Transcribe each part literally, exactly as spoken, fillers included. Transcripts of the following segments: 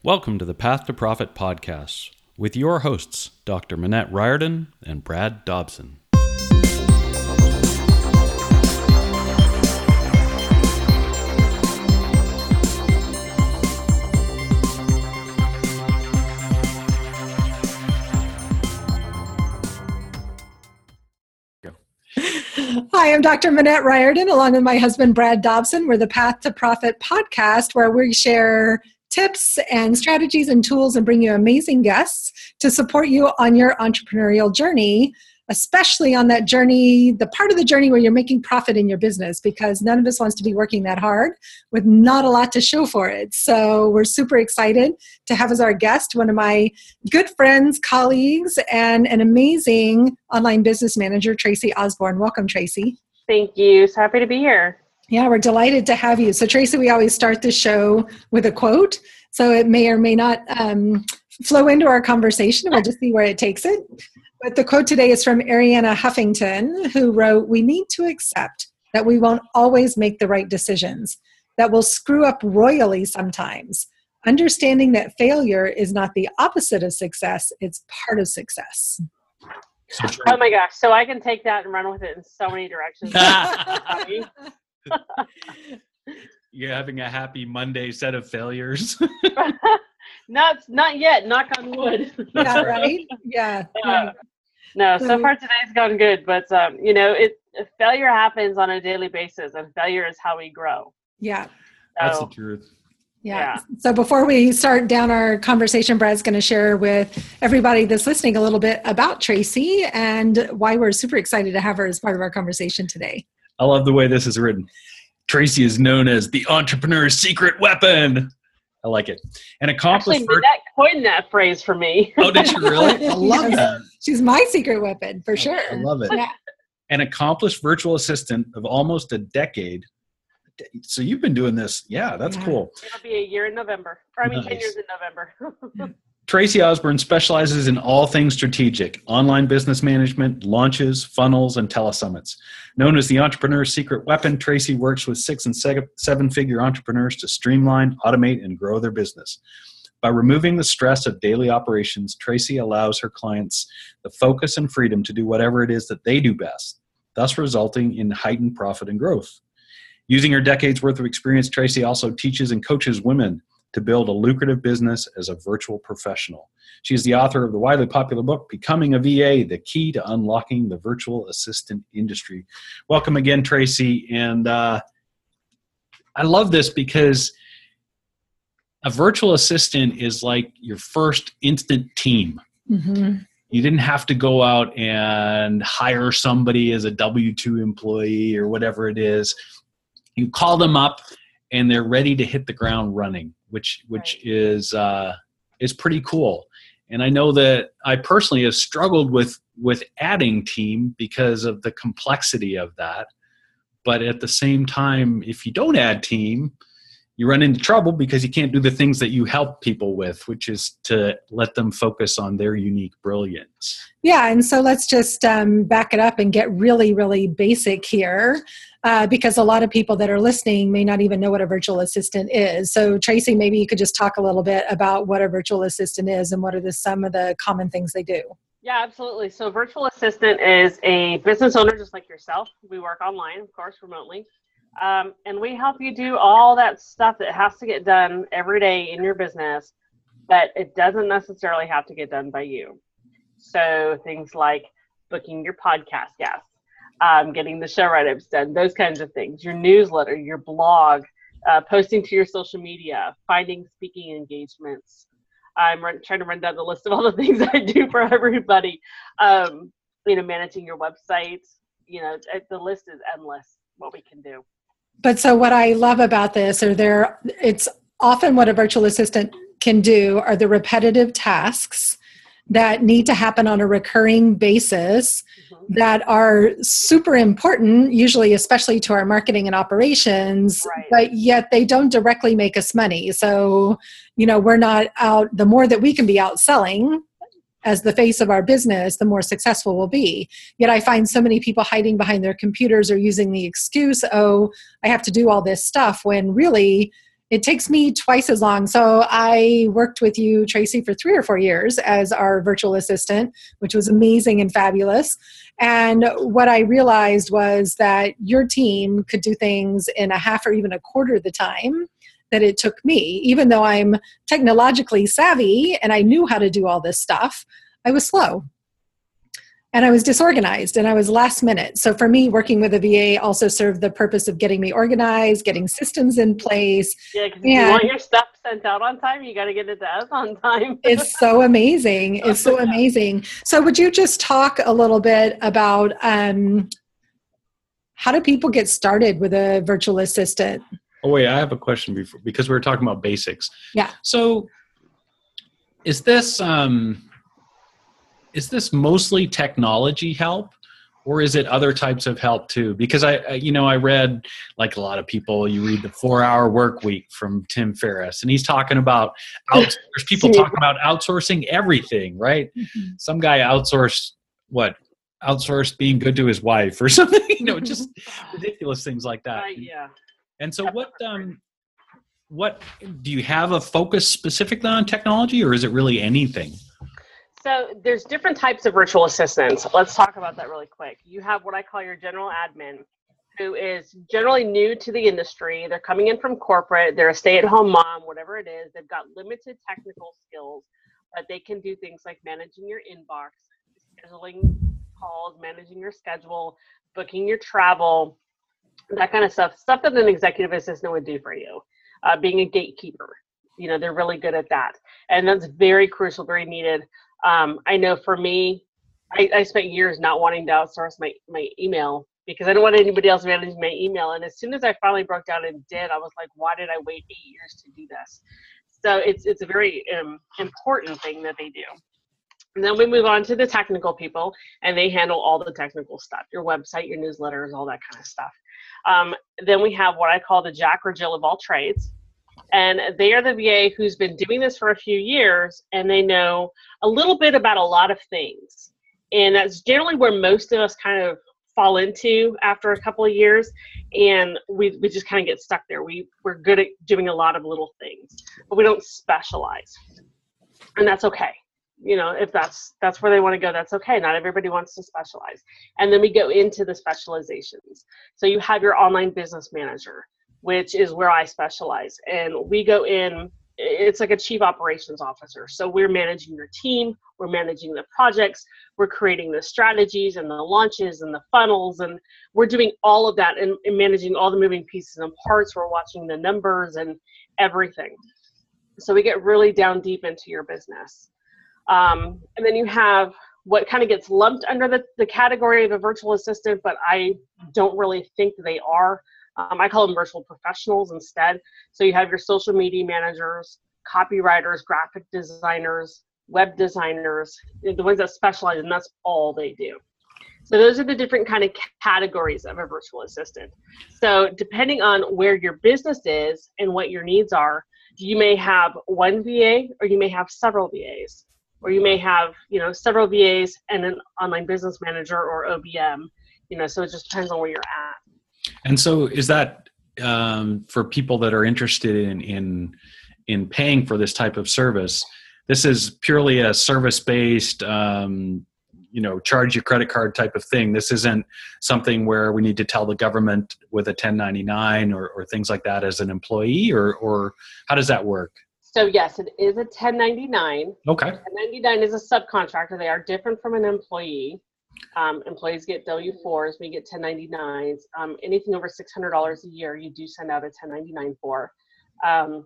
Welcome to the Path to Profit podcast with your hosts, Doctor Manette Riordan and Brad Dobson. Hi, I'm Doctor Manette Riordan, along with my husband, Brad Dobson. We're the Path to Profit podcast, where we share tips and strategies and tools and bring you amazing guests to support you on your entrepreneurial journey, especially on that journey, the part of the journey where you're making profit in your business, because none of us wants to be working that hard with not a lot to show for it. So we're super excited to have as our guest one of my good friends, colleagues, and an amazing online business manager, Tracy Osborne. Welcome, Tracy. Thank you. So happy to be here. Yeah, we're delighted to have you. So Tracy, we always start the show with a quote. So it may or may not um, flow into our conversation. We'll just see where it takes it. But the quote today is from Arianna Huffington, who wrote, "We need to accept that we won't always make the right decisions, that we'll screw up royally sometimes. Understanding that failure is not the opposite of success, it's part of success." So oh my gosh. So I can take that and run with it in so many directions. You're having a happy Monday set of failures. not, not yet. Knock on wood. Yeah, right? Yeah. Uh, no, so far today's gone good, but um, you know, it failure happens on a daily basis, and failure is how we grow. Yeah. So, that's the truth. Yeah. yeah. So before we start down our conversation, Brad's going to share with everybody that's listening a little bit about Tracy and why we're super excited to have her as part of our conversation today. I love the way this is written. Tracy is known as the entrepreneur's secret weapon. I like it. An accomplished. Actually, that coined that phrase for me. Oh, did you really? I love Yes. that. She's my secret weapon for sure. I love it. Yeah. An accomplished virtual assistant of almost a decade. So you've been doing this. Yeah, that's Yeah. cool. It'll be a year in November. Or I mean, Nice. ten years in November. Tracy Osborne specializes in all things strategic, online business management, launches, funnels, and telesummits. Known as the entrepreneur's secret weapon, Tracy works with six and seven-figure entrepreneurs to streamline, automate, and grow their business. By removing the stress of daily operations, Tracy allows her clients the focus and freedom to do whatever it is that they do best, thus resulting in heightened profit and growth. Using her decades worth of experience, Tracy also teaches and coaches women to build a lucrative business as a virtual professional. She is the author of the widely popular book, Becoming a V A, The Key to Unlocking the Virtual Assistant Industry. Welcome again, Tracy. And uh, I love this because a virtual assistant is like your first instant team. Mm-hmm. You didn't have to go out and hire somebody as a W two employee or whatever it is. You call them up and they're ready to hit the ground running, which which Right. is uh, is pretty cool. And I know that I personally have struggled with with adding team because of the complexity of that. But at the same time, if you don't add team, you run into trouble because you can't do the things that you help people with, which is to let them focus on their unique brilliance. Yeah, and so let's just um, back it up and get really, really basic here, uh, because a lot of people that are listening may not even know what a virtual assistant is. So Tracy, maybe you could just talk a little bit about what a virtual assistant is and what are the, some of the common things they do. Yeah, absolutely. So virtual assistant is a business owner just like yourself. We work online, of course, remotely. Um, and we help you do all that stuff that has to get done every day in your business, but it doesn't necessarily have to get done by you. So things like booking your podcast guests, um, getting the show write-ups done, those kinds of things, your newsletter, your blog, uh, posting to your social media, finding speaking engagements. I'm run, trying to run down the list of all the things I do for everybody. Um, you know, managing your website, you know, the list is endless what we can do. But so what I love about this are there, it's often what a virtual assistant can do are the repetitive tasks that need to happen on a recurring basis mm-hmm. that are super important, usually especially to our marketing and operations, right. but yet they don't directly make us money. So, you know, we're not out, the more that we can be out selling as the face of our business, the more successful we'll be. Yet I find so many people hiding behind their computers or using the excuse, oh, I have to do all this stuff, when really It takes me twice as long. So I worked with you, Tracy, for three or four years as our virtual assistant, which was amazing and fabulous. And what I realized was that your team could do things in a half or even a quarter of the time that it took me. Even though I'm technologically savvy and I knew how to do all this stuff, I was slow. And I was disorganized and I was last minute. So for me, working with a V A also served the purpose of getting me organized, getting systems in place. Yeah, because if you want your stuff sent out on time, you got to get it to us on time. It's so amazing. It's so amazing. So would you just talk a little bit about um, how do people get started with a virtual assistant? Oh, wait, I have a question before, because we were talking about basics. Yeah. So is this... Um, Is this mostly technology help, or is it other types of help too? Because I, I, you know, I read, like a lot of people, you read the four hour work week from Tim Ferriss, and he's talking about, out, there's people talking about outsourcing everything, right? Mm-hmm. Some guy outsourced, what, outsourced being good to his wife or something, you know, just ridiculous things like that. Right, yeah. And so what, um, what, do you have a focus specifically on technology, or is it really anything? So there's different types of virtual assistants. Let's talk about that really quick. You have what I call your general admin, who is generally new to the industry. They're coming in from corporate. They're a stay-at-home mom, whatever it is. They've got limited technical skills, but they can do things like managing your inbox, scheduling calls, managing your schedule, booking your travel, that kind of stuff. Stuff that an executive assistant would do for you. Uh, being a gatekeeper. You know, they're really good at that. And that's very crucial, very needed. Um, I know for me, I, I spent years not wanting to outsource my, my email because I don't want anybody else managing my email. And as soon as I finally broke down and did, I was like, why did I wait eight years to do this? So it's it's a very um, important thing that they do. And then we move on to the technical people, and they handle all the technical stuff, your website, your newsletters, all that kind of stuff. Um, then we have what I call the Jack or Jill of all trades. And they are the V A who's been doing this for a few years, and they know a little bit about a lot of things. And that's generally where most of us kind of fall into after a couple of years, and we, we just kind of get stuck there. We, we're good at doing a lot of little things, but we don't specialize. And that's okay. You know, if that's that's where they want to go, that's okay. Not everybody wants to specialize. And then we go into the specializations. So you have your online business manager, which is where I specialize. And we go in, it's like a chief operations officer. So we're managing your team, we're managing the projects, we're creating the strategies and the launches and the funnels, and we're doing all of that and, and managing all the moving pieces and parts. We're watching the numbers and everything. So we get really down deep into your business. Um, and then you have what kind of gets lumped under the, the category of a virtual assistant, but I don't really think they are. Um, I call them virtual professionals instead. So you have your social media managers, copywriters, graphic designers, web designers, the ones that specialize, and that's all they do. So those are the different kind of categories of a virtual assistant. So depending on where your business is and what your needs are, you may have one V A or you may have several V As, or you may have, you know, several V As and an online business manager or O B M, you know, so it just depends on where you're at. And so is that um, for people that are interested in, in in paying for this type of service, this is purely a service-based, um, you know, charge your credit card type of thing. This isn't something where we need to tell the government with a ten ninety-nine or, or things like that as an employee, or or how does that work? So yes, it is a ten ninety-nine. Okay. ten ninety-nine is a subcontractor. They are different from an employee. Um, employees get W fours, we get ten ninety-nines. Um, anything over six hundred dollars a year, you do send out a ten ninety-nine for. Um,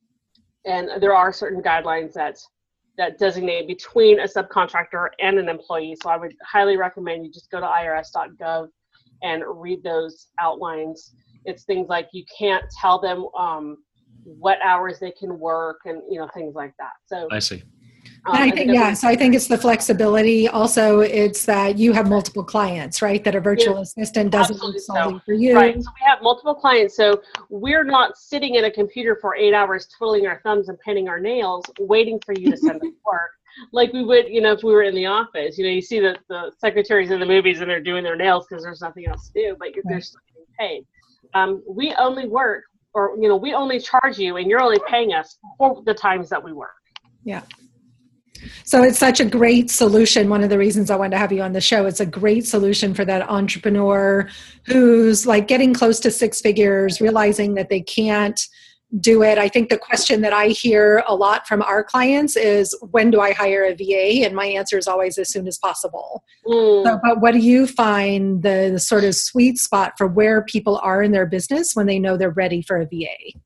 and there are certain guidelines that that designate between a subcontractor and an employee. So I would highly recommend you just go to I R S dot gov and read those outlines. It's things like you can't tell them um, what hours they can work and, you know, things like that. So I see. Um, I think, yeah, so I think it's the flexibility. Also, it's that you have multiple clients, right? That a virtual yeah, assistant doesn't work solely so. for you. Right. So we have multiple clients. So we're not sitting at a computer for eight hours twiddling our thumbs and painting our nails, waiting for you to send us work. Like we would, you know, if we were in the office. You know, you see the, the secretaries in the movies and they're doing their nails because there's nothing else to do, but you're, right. they're still getting paid. Um, we only work or, you know, we only charge you and you're only paying us for the times that we work. Yeah. So it's such a great solution. One of the reasons I wanted to have you on the show, it's a great solution for that entrepreneur who's like getting close to six figures, realizing that they can't do it. I think the question that I hear a lot from our clients is, when do I hire a V A? And my answer is always as soon as possible. Mm. So, but what do you find the, the sort of sweet spot for where people are in their business when they know they're ready for a V A?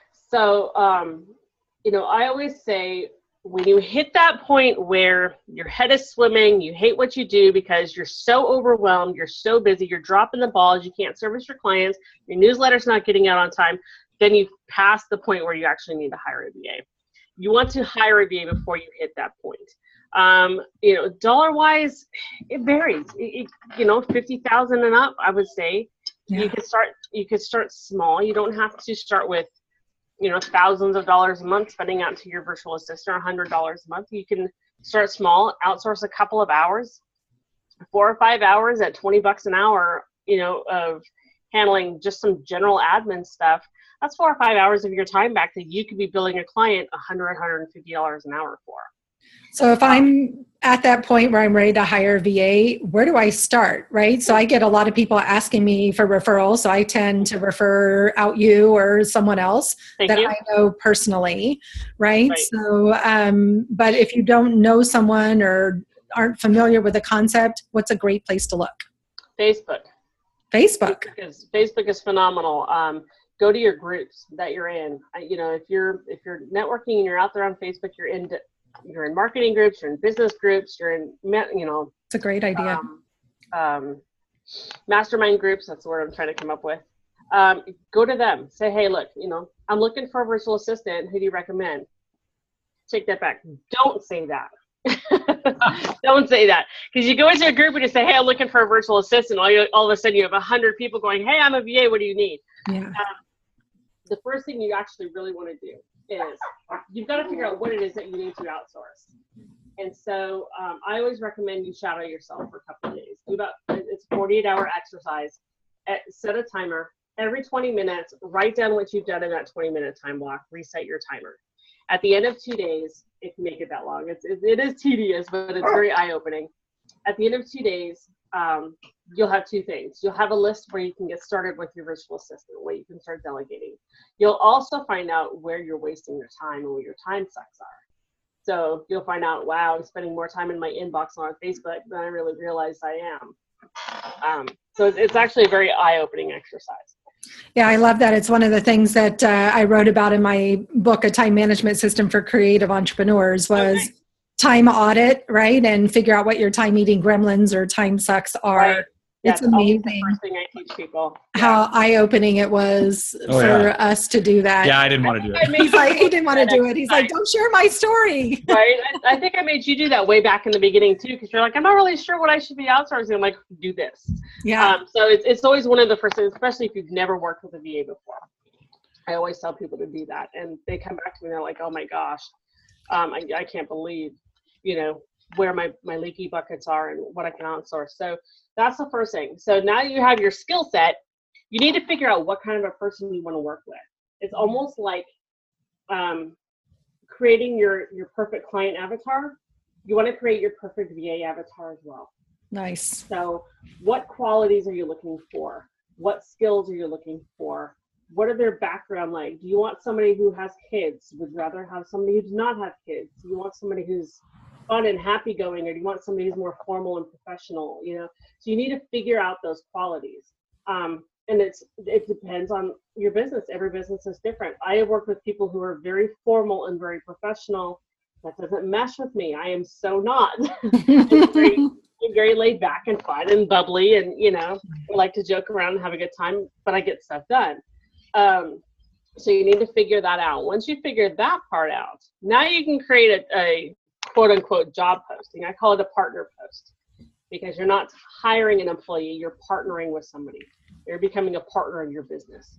So, um, you know, I always say, when you hit that point where your head is swimming, you hate what you do because you're so overwhelmed, you're so busy, you're dropping the balls, you can't service your clients, your newsletter's not getting out on time, then you've passed the point where you actually need to hire a V A. You want to hire a V A before you hit that point. Um, you know, dollar-wise, it varies. It, it, you know, fifty thousand and up, I would say. Yeah. You could start. You could start small. You don't have to start with, you know, thousands of dollars a month spending out to your virtual assistant, or one hundred dollars a month. You can start small, outsource a couple of hours, four or five hours at twenty bucks an hour, you know, of handling just some general admin stuff. That's four or five hours of your time back that you could be billing a client one hundred dollars, one hundred fifty dollars an hour for. So if I'm at that point where I'm ready to hire a V A, where do I start, right? So I get a lot of people asking me for referrals. So I tend to refer out you or someone else Thank that you. I know personally, right? Right. So, um, but if you don't know someone or aren't familiar with the concept, what's a great place to look? Facebook. Facebook. Facebook is, Facebook is phenomenal. Um, go to your groups that you're in. I, you know, if you're if you're networking and you're out there on Facebook, you're in you're in marketing groups, you're in business groups, you're in, you know. It's a great idea. Um, um, mastermind groups. That's the word I'm trying to come up with. Um, go to them. Say, hey, look, you know, I'm looking for a virtual assistant. Who do you recommend? Take that back. Don't say that. Don't say that, because you go into a group and you say, hey, I'm looking for a virtual assistant. All, you, all of a sudden you have a hundred people going, hey, I'm a V A. What do you need? Yeah. Um, the first thing you actually really want to do is you've got to figure out what it is that you need to outsource. And so um, I always recommend you shadow yourself for a couple of days. Do about, it's a forty-eight hour exercise. At, set a timer. Every twenty minutes, write down what you've done in that twenty minute time block. Reset your timer. At the end of two days, it can make it that long. It's, it, it is tedious, but it's very eye-opening. At the end of two days, um, you'll have two things. You'll have a list where you can get started with your virtual assistant, where you can start delegating. You'll also find out where you're wasting your time and where your time sucks are. So you'll find out, wow, I'm spending more time in my inbox on Facebook than I really realized I am. Um, so it's, it's actually a very eye-opening exercise. Yeah, I love that. It's one of the things that uh, I wrote about in my book, A Time Management System for Creative Entrepreneurs, was okay. time audit, right? And figure out what your time eating gremlins or time sucks are. Right. It's That's amazing the first thing I teach people. how Yeah. eye-opening it was Oh, for yeah. us to do that. Yeah, I didn't want to do it. He's like, he didn't want to do it. He's like, don't share my story. Right. I, I think I made you do that way back in the beginning too, because you're like, I'm not really sure what I should be outsourcing. I'm like, do this. Yeah. Um, so it's it's always one of the first things, especially if you've never worked with a V A before. I always tell people to do that, and they come back to me and they're like, oh my gosh, um, I, I can't believe, you know, where my, my leaky buckets are and what I can outsource. So that's the first thing. So now you have your skill set, you need to figure out what kind of a person you want to work with. It's almost like um, creating your, your perfect client avatar. You want to create your perfect V A avatar as well. Nice. So what qualities are you looking for? What skills are you looking for? What are their background like? Do you want somebody who has kids? Would you rather have somebody who does not have kids? Do you want somebody who's fun and happy going, or do you want somebody who's more formal and professional? You know, so you need to figure out those qualities. Um, and it's it depends on your business. Every business is different. I have worked with people who are very formal and very professional. That doesn't mesh with me. I am so not. I'm very, I'm very laid back and fun and bubbly, and you know, I like to joke around and have a good time, but I get stuff done. Um, so you need to figure that out. Once you figure that part out, now you can create a, a quote unquote job posting. I call it a partner post, because you're not hiring an employee, you're partnering with somebody. You're becoming a partner in your business.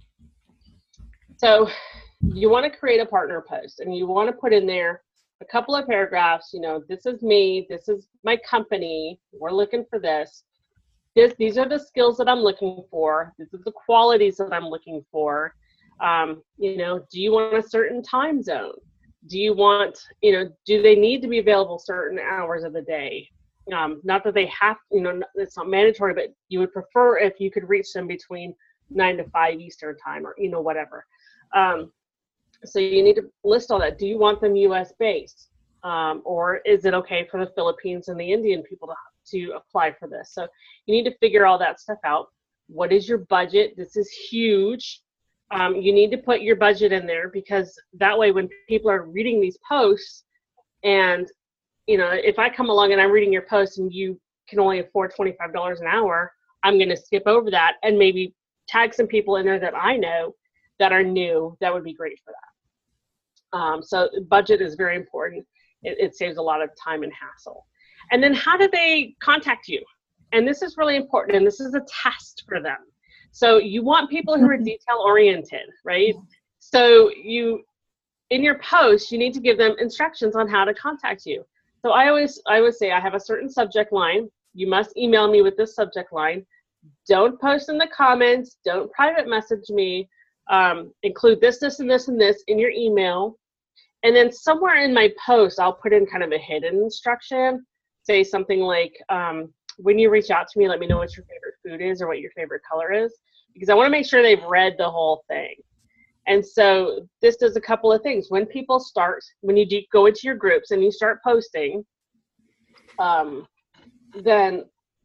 So you want to create a partner post, and you want to put in there a couple of paragraphs. You know, this is me, this is my company, we're looking for this. This, these are the skills that I'm looking for. This is the qualities that I'm looking for. Um, you know, do you want a certain time zone? Do you want, you know, do they need to be available certain hours of the day? Um, not that they have, you know, it's not mandatory, but you would prefer if you could reach them between nine to five Eastern time, or, you know, whatever. Um, so you need to list all that. Do you want them U S based? Um, or is it okay for the Philippines and the Indian people to, to apply for this? So you need to figure all that stuff out. What is your budget? This is huge. Um, you need to put your budget in there, because that way when people are reading these posts, and, you know, if I come along and I'm reading your post and you can only afford twenty-five dollars an hour, I'm going to skip over that and maybe tag some people in there that I know that are new. That would be great for that. Um, so budget is very important. It, it saves a lot of time and hassle. And then how do they contact you? And this is really important, and this is a test for them. So you want people who are detail oriented, right? So you, in your post, you need to give them instructions on how to contact you. So I always, I always say I have a certain subject line. You must email me with this subject line. Don't post in the comments. Don't private message me. Um, include this, this, and this, and this in your email. And then somewhere in my post, I'll put in kind of a hidden instruction. Say something like, um, when you reach out to me, let me know what your favorite food is or what your favorite color is, because I want to make sure they've read the whole thing. And so this does a couple of things. When people start, when you do go into your groups and you start posting, um, then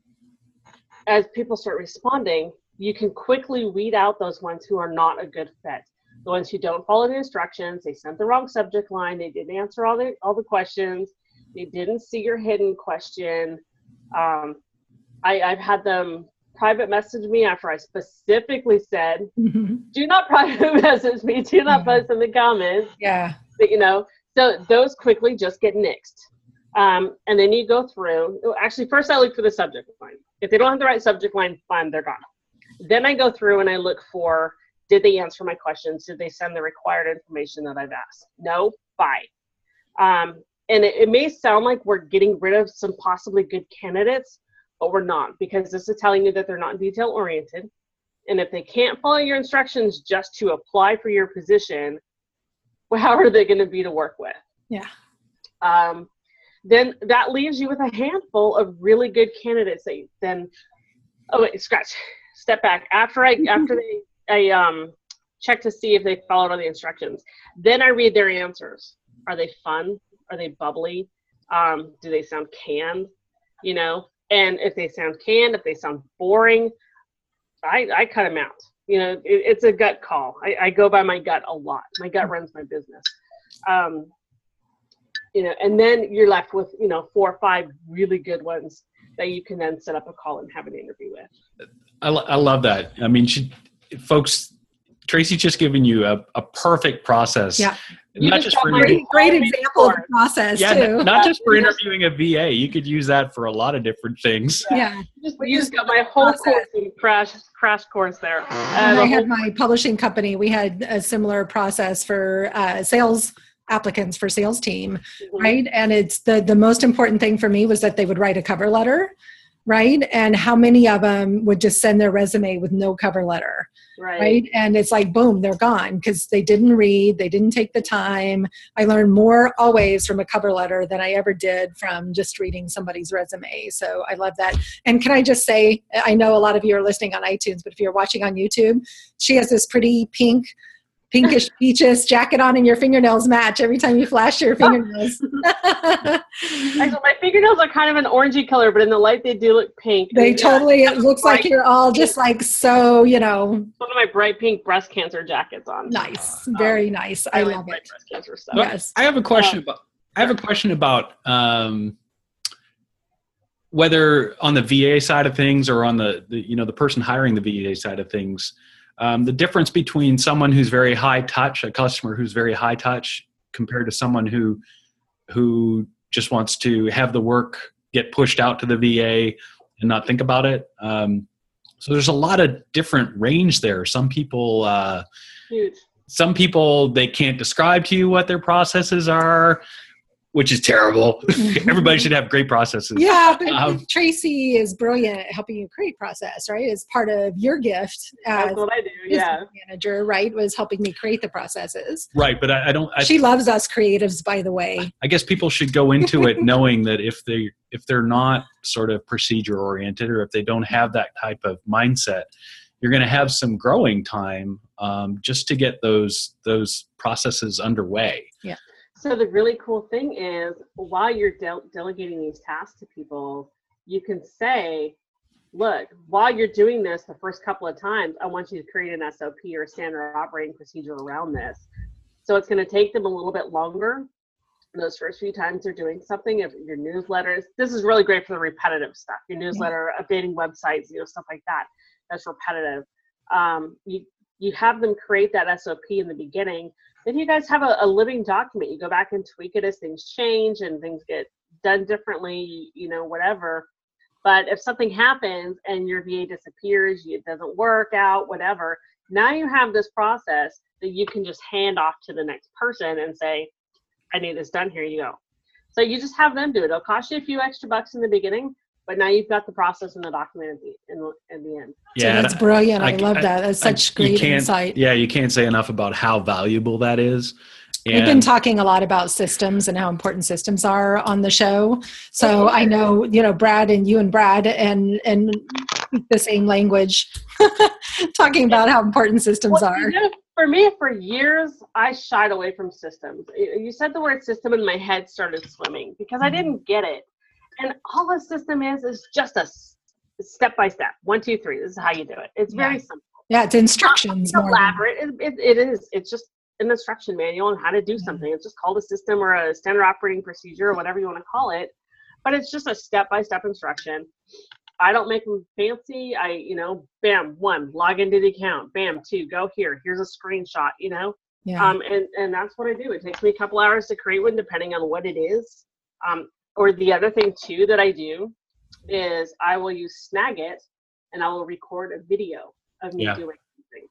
as people start responding, you can quickly weed out those ones who are not a good fit. The ones who don't follow the instructions, they sent the wrong subject line, they didn't answer all the all the questions, they didn't see your hidden question. Um, I, I've had them private message me after I specifically said, mm-hmm. do not private message me, do not post in the comments. Yeah. But, you know, so those quickly just get nixed. Um, and then you go through, actually first I look for the subject line. If they don't have the right subject line, fine, they're gone. Then I go through and I look for, did they answer my questions? Did they send the required information that I've asked? No, bye. Um, And it, it may sound like we're getting rid of some possibly good candidates, but we're not, because this is telling you that they're not detail oriented. And if they can't follow your instructions just to apply for your position, well, how are they going to be to work with? Yeah. Um, then that leaves you with a handful of really good candidates that you, then, oh wait, scratch, step back. After I, after they, I um, check to see if they followed all the instructions, then I read their answers. Are they fun? Are they bubbly? Um, do they sound canned? You know, and if they sound canned, if they sound boring, I, I cut them out. You know, it, it's a gut call. I, I go by my gut a lot. My gut runs my business. Um, you know, and then you're left with, you know, four or five really good ones that you can then set up a call and have an interview with. I, lo- I love that. I mean, she, folks, Tracy's just giving you a, a perfect process. Yeah. You not just just for great, interview- great example of the process yeah, too. n- not just for interviewing a V A. You could use that for a lot of different things. Yeah. You just, you just got my whole course in crash crash course there. When Uh, I the had whole- my publishing company, we had a similar process for uh, sales applicants for sales team, Mhm. right? And it's the the most important thing for me was that they would write a cover letter, right? And how many of them would just send their resume with no cover letter, right. right? And it's like, boom, they're gone because they didn't read, they didn't take the time. I learned more always from a cover letter than I ever did from just reading somebody's resume. So I love that. And can I just say, I know a lot of you are listening on iTunes, but if you're watching on YouTube, she has this pretty pink, pinkish peaches jacket on and your fingernails match every time you flash your fingernails. Actually, my fingernails are kind of an orangey color, but in the light they do look pink. They And, yeah, totally, it looks like bright you're all just like so, you know, one of my bright pink breast cancer jackets on. nice. Very Um, nice. I like love bright it. breast cancer stuff. Well, Yes. I have a question about. I have a question about um, whether on the V A side of things or on the, the you know the person hiring the V A side of things, um, the difference between someone who's very high touch, a customer who's very high touch, compared to someone who who just wants to have the work get pushed out to the V A and not think about it. Um, so there's a lot of different range there. Some people. Uh, Huge. Some people, they can't describe to you what their processes are. which is terrible. Everybody should have great processes. Yeah, but Um, Tracy is brilliant at helping you create process, right? As part of your gift as That's what I do. business Yeah. manager, right? Was helping me create the processes. right, but I, I don't. I, She loves us creatives, by the way. I guess people should go into it knowing that if they if they're not sort of procedure oriented, or if they don't have that type of mindset, you're going to have some growing time um, just to get those those processes underway. Yeah. So the really cool thing is, while you're de- delegating these tasks to people, you can say, look, while you're doing this the first couple of times, I want you to create an S O P or standard operating procedure around this. So it's going to take them a little bit longer. Those first few times they're doing something, if your newsletters, this is really great for the repetitive stuff, your newsletter, updating websites, you know, stuff like that. That's repetitive. Um, you, you have them create that S O P in the beginning. Then you guys have a, a living document. You go back and tweak it as things change and things get done differently, you know, whatever. But if something happens and your V A disappears, it doesn't work out, whatever, now you have this process that you can just hand off to the next person and say, I need this done, here you go. So you just have them do it. It'll cost you a few extra bucks in the beginning, but now you've got the process and the document at the, in, in the end. So that's and brilliant. I, I- love I- that. That's I- such you great can't- insight. Yeah, you can't say enough about how valuable that is. We've been And- talking a lot about systems and how important systems are on the show. So I know, you know, Brad and you and Brad and and speak the same language, talking about how important systems Well, are. you know, for me, for years, I shied away from systems. You you said the word system and my head started swimming because I didn't get it. And all a system is, is just a s- step by step. One, two, three. This is how you do it. It's very Yeah. simple. Yeah, it's instructions. It's not more than- elaborate. It, it, it is. It's just an instruction manual on how to do something. It's just called a system or a standard operating procedure or whatever you want to call it. But it's just a step-by-step instruction. I don't make them fancy. I, you know, bam, one, log into the account. Bam, two, go here. Here's a screenshot, you know. Yeah. Um, and, and that's what I do. It takes me a couple hours to create one depending on what it is. Um, or the other thing too that I do is I will use Snagit and I will record a video of me Yeah. doing something.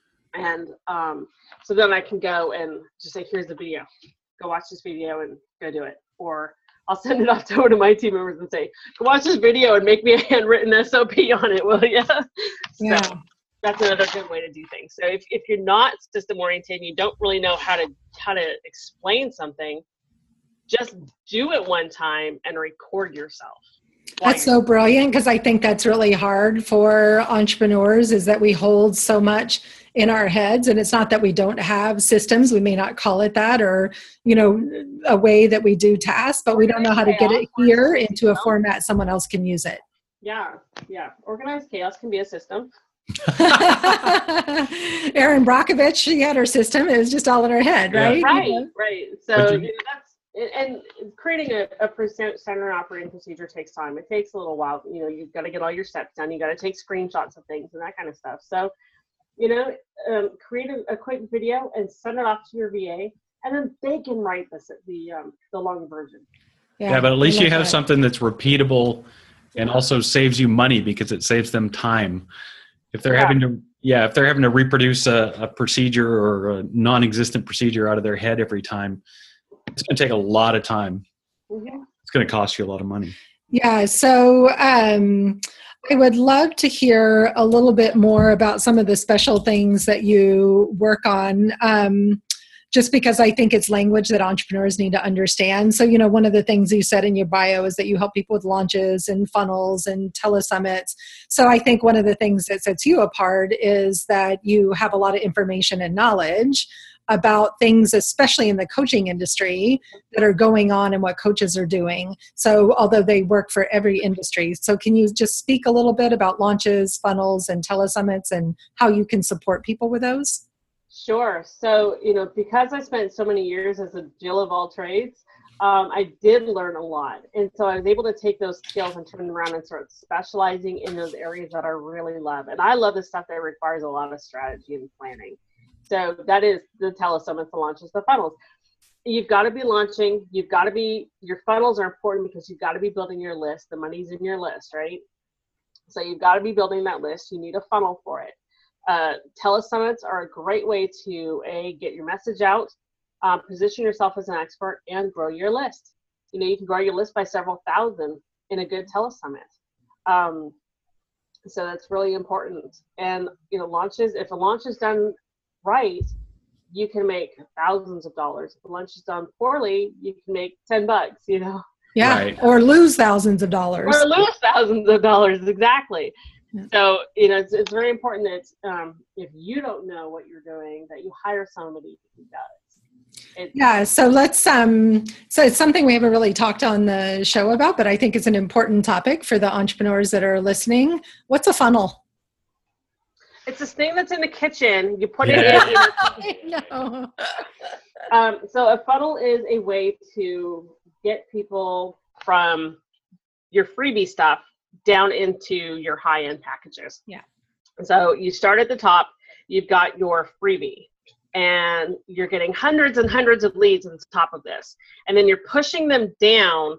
And um, so then I can go and just say, here's the video. Go watch this video and go do it. Or I'll send it off to one of my team members and say, go watch this video and make me a handwritten S O P on it, will you? So Yeah. that's another good way to do things. So if, if you're not system oriented and you don't really know how to how to explain something, just do it one time and record yourself. while That's you're- so brilliant, because I think that's really hard for entrepreneurs, is that we hold so much in our heads, and it's not that we don't have systems, we may not call it that, or, you know, a way that we do tasks, but we don't know how to get it here into a format someone else can use it. Yeah, yeah. Organized chaos can be a system. Erin Brockovich, she had her system, it was just all in her head, Yeah. right? Right, You know? right. But So you- you know, that's and and creating a, a percent standard operating procedure takes time. It takes a little while. You know, you've got to get all your steps done. You got to take screenshots of things and that kind of stuff. So, you know, um, create a, a quick video and send it off to your V A, and then they can write this the um, the long version. Yeah, but at least I you love have that. something that's repeatable and also saves you money because it saves them time. If they're Yeah. having to, yeah, if they're having to reproduce a, a procedure or a non-existent procedure out of their head every time, it's going to take a lot of time. Mm-hmm. It's going to cost you a lot of money. Yeah, so um, I would love to hear a little bit more about some of the special things that you work on, um, just because I think it's language that entrepreneurs need to understand. So, you know, one of the things you said in your bio is that you help people with launches and funnels and telesummits. So I think one of the things that sets you apart is that you have a lot of information and knowledge about things, especially in the coaching industry, that are going on and what coaches are doing. So although they work for every industry. So can you just speak a little bit about launches, funnels, and telesummits and how you can support people with those? Sure. So, you know, because I spent so many years as a Jill of all trades, um, I did learn a lot. And so I was able to take those skills and turn them around and start specializing in those areas that I really love. And I love the stuff that requires a lot of strategy and planning. So that is the telesummits, the launches, the funnels. You've got to be launching. You've got to be, your funnels are important because you've got to be building your list. The money's in your list, right? So you've got to be building that list. You need a funnel for it. Uh, telesummits are a great way to, A, get your message out, um, position yourself as an expert, and grow your list. You know, you can grow your list by several thousand in a good telesummit. Um, so that's really important. And, you know, launches, if a launch is done right, you can make thousands of dollars. If the lunch is done poorly, you can make ten bucks, you know? Yeah. Right. Or lose thousands of dollars. Or lose thousands of dollars. Exactly. Yeah. So, you know, it's, it's very important that um, if you don't know what you're doing, that you hire somebody who does. It's, yeah. So let's, um, so it's something we haven't really talked on the show about, but I think it's an important topic for the entrepreneurs that are listening. What's a funnel? It's this thing that's in the kitchen. You put yeah. it in. You know, I know. um, so a funnel is a way to get people from your freebie stuff down into your high-end packages. Yeah. So you start at the top. You've got your freebie, and you're getting hundreds and hundreds of leads on top of this, and then you're pushing them down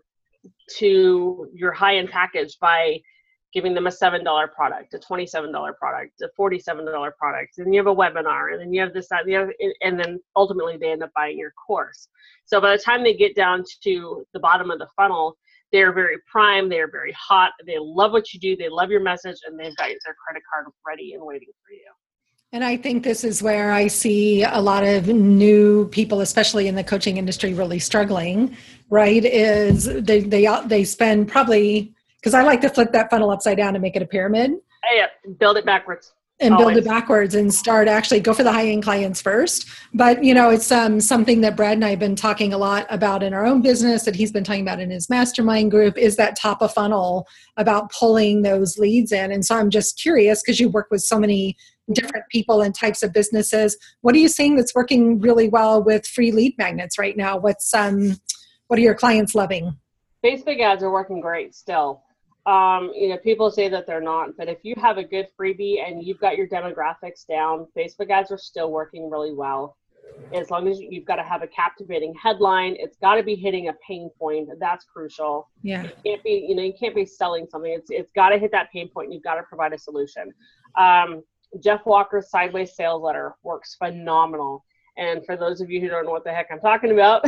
to your high-end package by giving them a seven dollar product, a twenty-seven dollar product, a forty-seven dollar product, and you have a webinar, and then you have this, that, and the other, and then ultimately they end up buying your course. So by the time they get down to the bottom of the funnel, they're very prime, they're very hot, they love what you do, they love your message, and they've got their credit card ready and waiting for you. And I think this is where I see a lot of new people, especially in the coaching industry, really struggling, right? Is they they they spend probably, because I like to flip that funnel upside down and make it a pyramid. Yeah, build it backwards. And Always. build it backwards and start actually go for the high-end clients first. But, you know, it's um, something that Brad and I have been talking a lot about in our own business, that he's been talking about in his mastermind group, is that top of funnel about pulling those leads in. And so I'm just curious, because you work with so many different people and types of businesses. What are you seeing that's working really well with free lead magnets right now? What's um, what are your clients loving? Facebook ads are working great still. Um, you know, people say that they're not, but if you have a good freebie and you've got your demographics down, Facebook ads are still working really well. As long as you've got to have a captivating headline, it's got to be hitting a pain point. That's crucial. Yeah. It can't be, you know, you can't be selling something. It's it's got to hit that pain point. And you've got to provide a solution. Um, Jeff Walker's Sideways Sales Letter works phenomenal. And for those of you who don't know what the heck I'm talking about,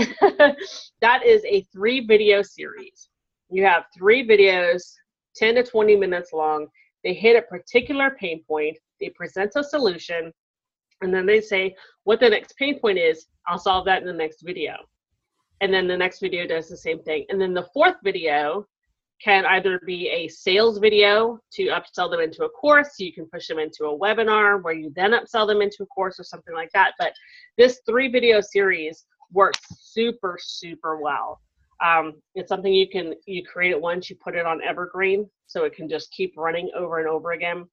that is a three video series. You have three videos, ten to twenty minutes long. They hit a particular pain point. They present a solution, and then they say what the next pain point is. I'll solve that in the next video. And then the next video does the same thing. And then the fourth video can either be a sales video to upsell them into a course. So you can push them into a webinar where you then upsell them into a course or something like that. But this three video series works super, super well. Um, it's something you can, you create it once, you put it on Evergreen, so it can just keep running over and over again.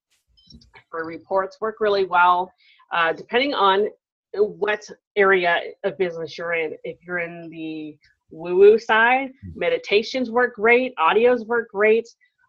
For reports, work really well, uh, depending on what area of business you're in. If you're in the woo-woo side, meditations work great, audios work great,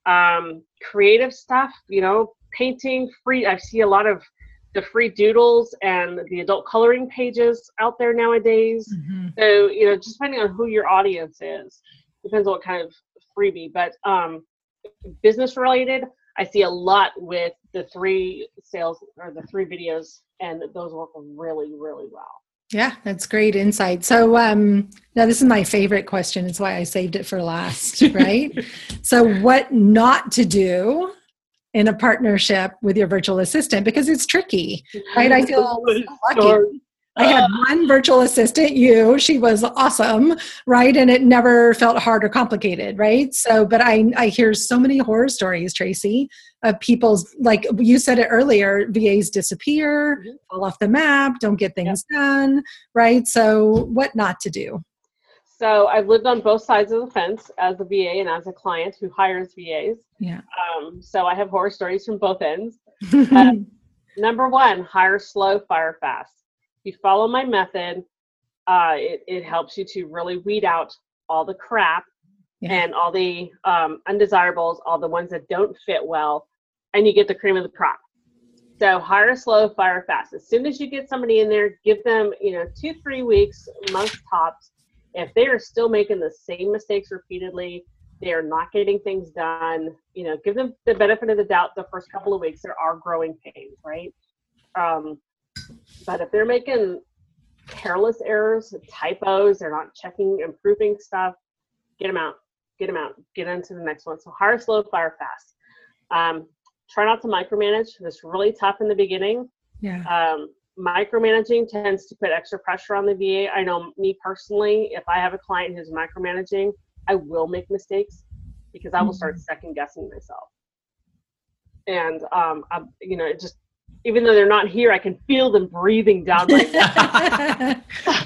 um, creative stuff, you know, painting, free. I see a lot of the free doodles and the adult coloring pages out there nowadays. Mm-hmm. So, you know, just depending on who your audience is, depends on what kind of freebie. But um, business related, I see a lot with the three sales or the three videos, and those work really, really well. Yeah, that's great insight. So um, now this is my favorite question. It's why I saved it for last, right? So what not to do in a partnership with your virtual assistant, because it's tricky, right? I feel so lucky. I had one virtual assistant, you, she was awesome, right? And it never felt hard or complicated, right? So, but I, I hear so many horror stories, Tracy, of people's, like you said it earlier, V As disappear, mm-hmm. fall off the map, don't get things yep. done, right? So what not to do? So I've lived on both sides of the fence as a V A and as a client who hires V As. Yeah. Um, so I have horror stories from both ends. uh, number one, hire slow, fire fast. If you follow my method, uh, it, it helps you to really weed out all the crap yeah. and all the um, undesirables, all the ones that don't fit well, and you get the cream of the crop. So hire slow, fire fast. As soon as you get somebody in there, give them, you know, two, three weeks, months tops. If they are still making the same mistakes repeatedly, they are not getting things done, you know, give them the benefit of the doubt the first couple of weeks. There are growing pains, right? Um, But if they're making careless errors, typos, they're not checking and proofing stuff, get them out, get them out, get into the next one. So hire slow, fire fast. Um, try not to micromanage. It's really tough in the beginning. Yeah. Um, micromanaging tends to put extra pressure on the V A. I know me personally, if I have a client who's micromanaging, I will make mistakes because I will start second guessing myself. And, um, I, you know, it just, even though they're not here, I can feel them breathing down my neck.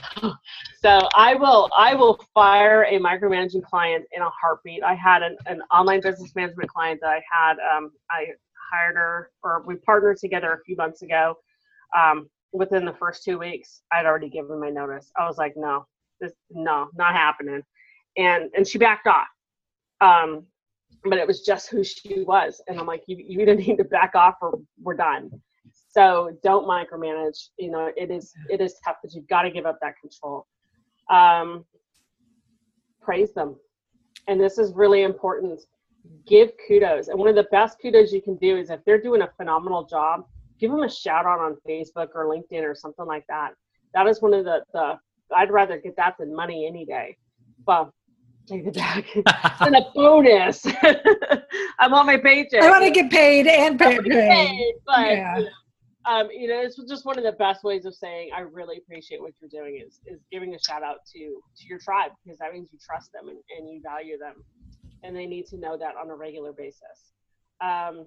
So I will, I will fire a micromanaging client in a heartbeat. I had an, an online business management client that I had, um, I hired her, or we partnered together a few months ago. Um, within the first two weeks, I'd already given my notice. I was like, no, this, no, not happening. And, and she backed off. Um, but it was just who she was. And I'm like, you, you either need to back off or we're done. So don't micromanage. You know, it is, it is tough, but you've got to give up that control. Um, praise them. And this is really important. Give kudos. And one of the best kudos you can do is if they're doing a phenomenal job, give them a shout out on Facebook or LinkedIn or something like that. That is one of the, the I'd rather get that than money any day. Well, take it back. And a bonus. I want my paycheck. I want to get paid and paid. paid but, Yeah. you know, um, you know, it's just one of the best ways of saying I really appreciate what you're doing is is giving a shout out to to your tribe, because that means you trust them and, and you value them, and they need to know that on a regular basis. Um,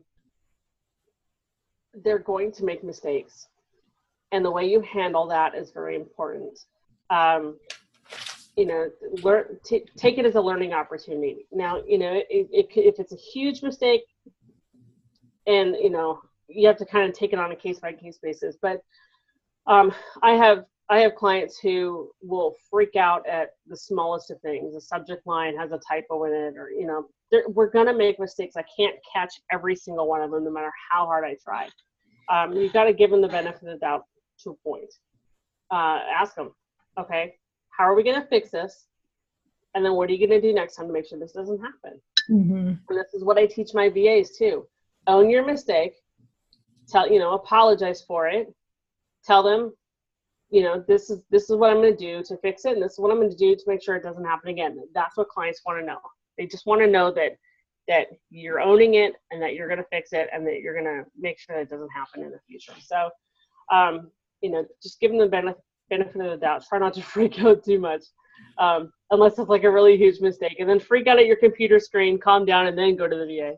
they're going to make mistakes, and the way you handle that is very important. Um, you know, learn, t- take it as a learning opportunity. Now, you know, if, if, if it's a huge mistake, and, you know, you have to kind of take it on a case by case basis. But um, I have, I have clients who will freak out at the smallest of things. The subject line has a typo in it, or, you know, we're going to make mistakes. I can't catch every single one of them, no matter how hard I try. Um, you've got to give them the benefit of the doubt to a point. Uh, ask them, okay, how are we going to fix this? And then what are you going to do next time to make sure this doesn't happen? Mm-hmm. And this is what I teach my V As too. Own your mistake. Tell, you know, apologize for it. Tell them, you know, this is, this is what I'm going to do to fix it. And this is what I'm going to do to make sure it doesn't happen again. That's what clients want to know. They just want to know that, that you're owning it and that you're going to fix it and that you're going to make sure that it doesn't happen in the future. So, um, you know, just give them the benefit, benefit of the doubt. Try not to freak out too much, um, unless it's like a really huge mistake. And then freak out at your computer screen, calm down, and then go to the V A.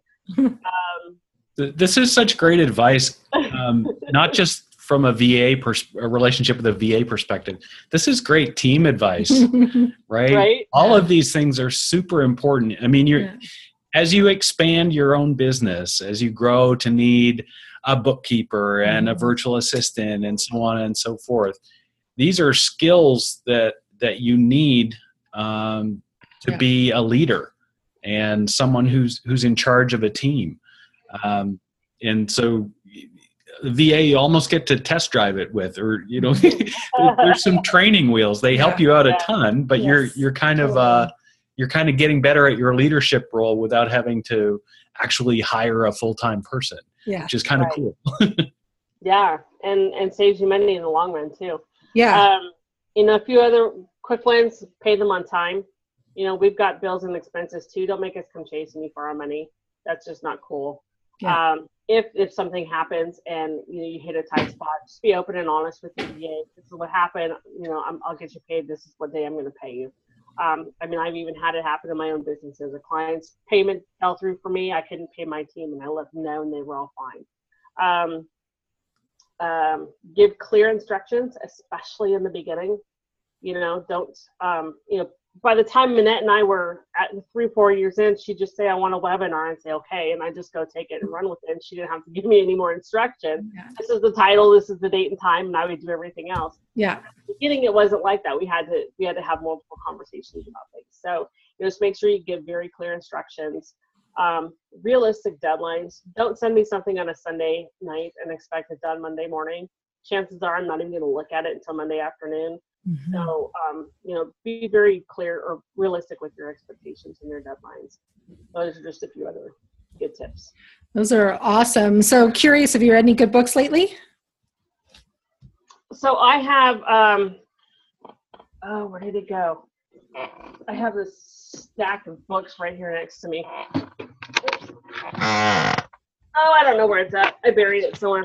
Um, This is such great advice, um, not just from a V A pers- a relationship with a V A perspective. This is great team advice, right? Right? All of these things are super important. I mean, you're, yeah. as you expand your own business, as you grow to need a bookkeeper and mm-hmm. a virtual assistant and so on and so forth, these are skills that that you need um, to yeah. be a leader and someone who's who's in charge of a team. Um, and so the V A, you almost get to test drive it with, or, you know, there's some training wheels. They help you out a ton, but yes. you're, you're kind of, uh, you're kind of getting better at your leadership role without having to actually hire a full-time person, yeah. which is kind right. of cool. Yeah. And, and saves you money in the long run too. Yeah. Um, you know, a few other quick wins, pay them on time. You know, we've got bills and expenses too. Don't make us come chasing you for our money. That's just not cool. Yeah. Um, if if something happens and you know you hit a tight spot, just be open and honest with your V A. This is what happened. You know, I'm, I'll get you paid. This is what day I'm going to pay you. Um, I mean, I've even had it happen in my own businesses. A client's payment fell through for me. I couldn't pay my team, and I let them know, and they were all fine. Um, um, give clear instructions, especially in the beginning. You know, don't um, you know. By the time Minette and I were at three, four years in, she'd just say, I want a webinar, and say, okay. And I just go take it and run with it. And she didn't have to give me any more instruction. Yeah. This is the title. This is the date and time. And I would do everything else. Yeah. At the beginning, it wasn't like that. We had to, we had to have multiple conversations about things. So you know, just make sure you give very clear instructions, um, realistic deadlines. Don't send me something on a Sunday night and expect it done Monday morning. Chances are I'm not even going to look at it until Monday afternoon. Mm-hmm. So, um, you know, be very clear or realistic with your expectations and your deadlines. Those are just a few other good tips. Those are awesome. So curious, have you read any good books lately? So I have, um, Oh, where did it go? I have this stack of books right here next to me. Oops. Oh, I don't know where it's at. I buried it somewhere.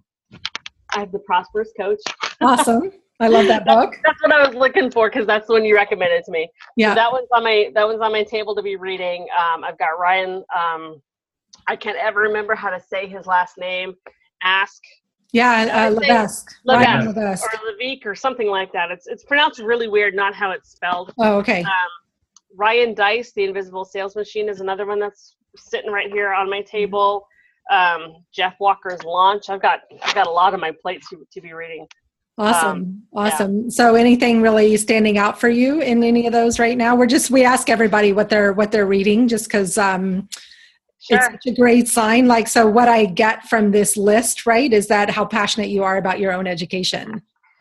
I have The Prosperous Coach. Awesome. I love that book. That's, that's what I was looking for because that's the one you recommended to me. Yeah. So that one's on my that one's on my table to be reading. Um, I've got Ryan. Um, I can't ever remember how to say his last name. Ask. Yeah, uh, Levesque. Levesque. Ryan Levesque. Or Levesque or something like that. It's it's pronounced really weird, not how it's spelled. Oh, okay. Um, Ryan Deiss, The Invisible Sales Machine, is another one that's sitting right here on my table. Um, Jeff Walker's Launch. I've got I've got a lot on my plate to to be reading. Awesome. Um, awesome. Yeah. So anything really standing out for you in any of those right now? We're just, we ask everybody what they're, what they're reading just cause, um, sure. It's such a great sign. Like, so what I get from this list, right, is that how passionate you are about your own education.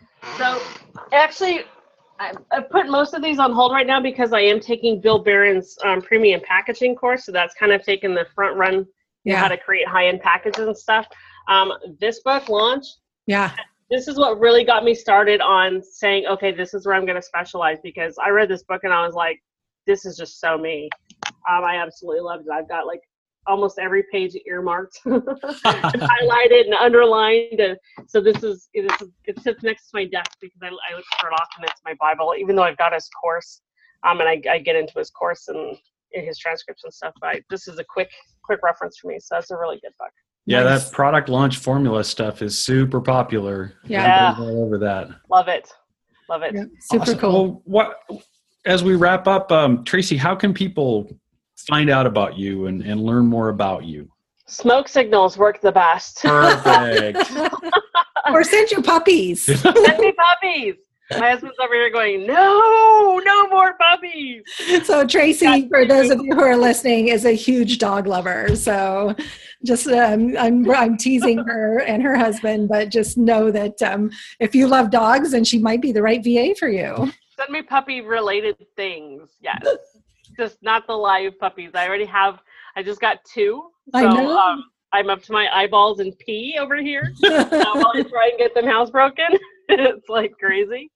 So actually I, I put most of these on hold right now because I am taking Bill Barron's um, premium packaging course. So that's kind of taken the front run, you yeah. know, how to create high-end packages and stuff. Um, this book, Launch. Yeah. This is what really got me started on saying, okay, this is where I'm going to specialize, because I read this book and I was like, this is just so me. Um, I absolutely loved it. I've got like almost every page earmarked and highlighted and underlined. And so this is, it, is, it sits next to my desk because I, I look for it often. It's my Bible, even though I've got his course um, and I, I get into his course and in his transcripts and stuff. But I, this is a quick, quick reference for me. So it's a really good book. Yeah, nice. That product launch formula stuff is super popular. Yeah. Everybody's all over that. Love it. Love it. Yeah, super awesome. cool. Well, what, as we wrap up, um, Tracy, how can people find out about you and, and learn more about you? Smoke signals work the best. Perfect. Or send you puppies. Send me puppies. My husband's over here going, no, no more puppies. So Tracy, for those of you who are listening, is a huge dog lover. So just um, I'm, I'm teasing her and her husband, but just know that um, if you love dogs, then she might be the right V A for you. Send me puppy-related things. Yes. Just not the live puppies. I already have, I just got two. So, I know. Um, I'm up to my eyeballs in pee over here uh, while I try and get them housebroken. It's like crazy.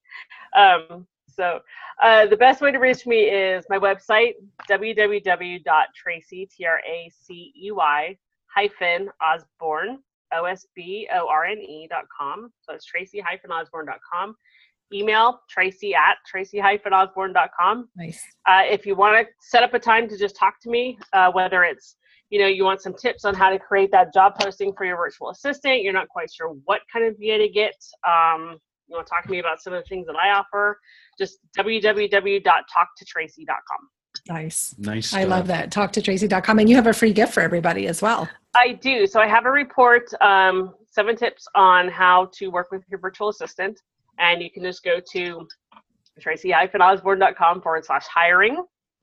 Um, so uh, the best way to reach me is my website, w w w dot tracy, T R A C E Y, hyphen Osborne, O S B O R N E dot com. So it's tracy hyphen osborne dot com. Email tracy at tracy hyphen osborne dot com. Nice. Uh, if you want to set up a time to just talk to me, uh, whether it's, you know, you want some tips on how to create that job posting for your virtual assistant, you're not quite sure what kind of V A to get, um, you want to talk to me about some of the things that I offer, just w w w dot talk to tracy dot com. Nice. Nice. I love that. talk to tracy dot com. And you have a free gift for everybody as well. I do. So I have a report, um, seven tips on how to work with your virtual assistant. And you can just go to tracy hyphen osborne dot com forward slash hiring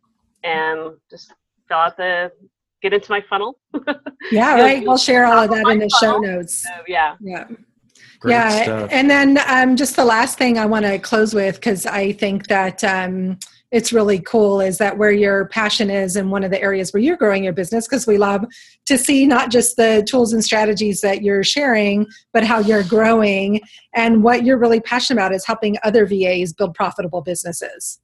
and just fill out the, get into my funnel. Yeah, right. We'll share all of that in the show funnel. notes. So, yeah. Yeah. Great yeah. stuff. And then um, just the last thing I want to close with, because I think that um, it's really cool, is that where your passion is and one of the areas where you're growing your business, because we love to see not just the tools and strategies that you're sharing, but how you're growing. And what you're really passionate about is helping other V As build profitable businesses.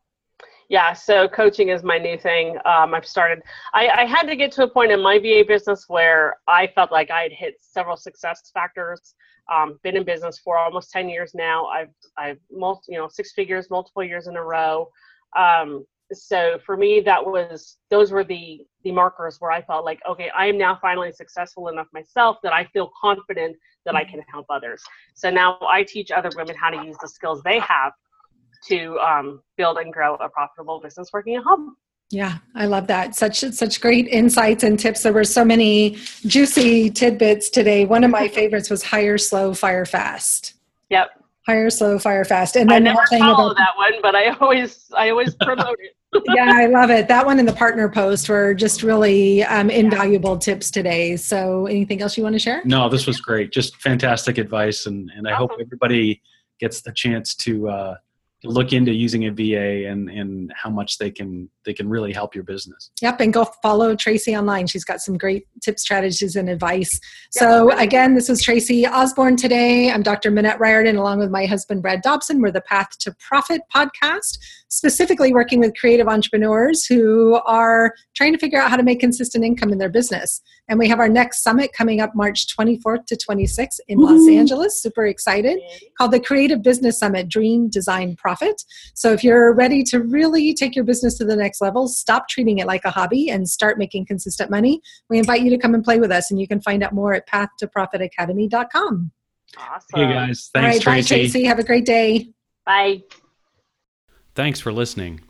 Yeah, so coaching is my new thing. Um, I've started, I, I had to get to a point in my V A business where I felt like I had hit several success factors. Um, been in business for almost ten years now. I've, I've, multi, you know, six figures, multiple years in a row. Um, so for me, that was, those were the, the markers where I felt like, okay, I am now finally successful enough myself that I feel confident that I can help others. So now I teach other women how to use the skills they have to um, build and grow a profitable business working at home. Yeah, I love that. Such such great insights and tips. There were so many juicy tidbits today. One of my favorites was hire slow, fire fast. Yep. Hire slow, fire fast. And then I never the follow about, that one, but I always I always promote it. Yeah, I love it. That one and the partner post were just really um, invaluable tips today. So anything else you want to share? No, this was great. Just fantastic advice. And, and I Awesome. hope everybody gets the chance to uh, look into using a V A and, and how much they can that can really help your business. Yep, and go follow Tracy online. She's got some great tips, strategies, and advice. So yep. Again, this is Tracy Osborne today. I'm Doctor Minette Riordan, along with my husband, Brad Dobson. We're the Path to Profit podcast, specifically working with creative entrepreneurs who are trying to figure out how to make consistent income in their business. And we have our next summit coming up March twenty-fourth to twenty-sixth in Woo-hoo. Los Angeles. Super excited. Called the Creative Business Summit, Dream, Design, Profit. So if you're ready to really take your business to the next level, stop treating it like a hobby and start making consistent money, we invite you to come and play with us. And you can find out more at path to profit academy dot com. Awesome. Hey guys. Thanks, All right, Tracy. Bye, Tracy. Have a great day. Bye. Thanks for listening.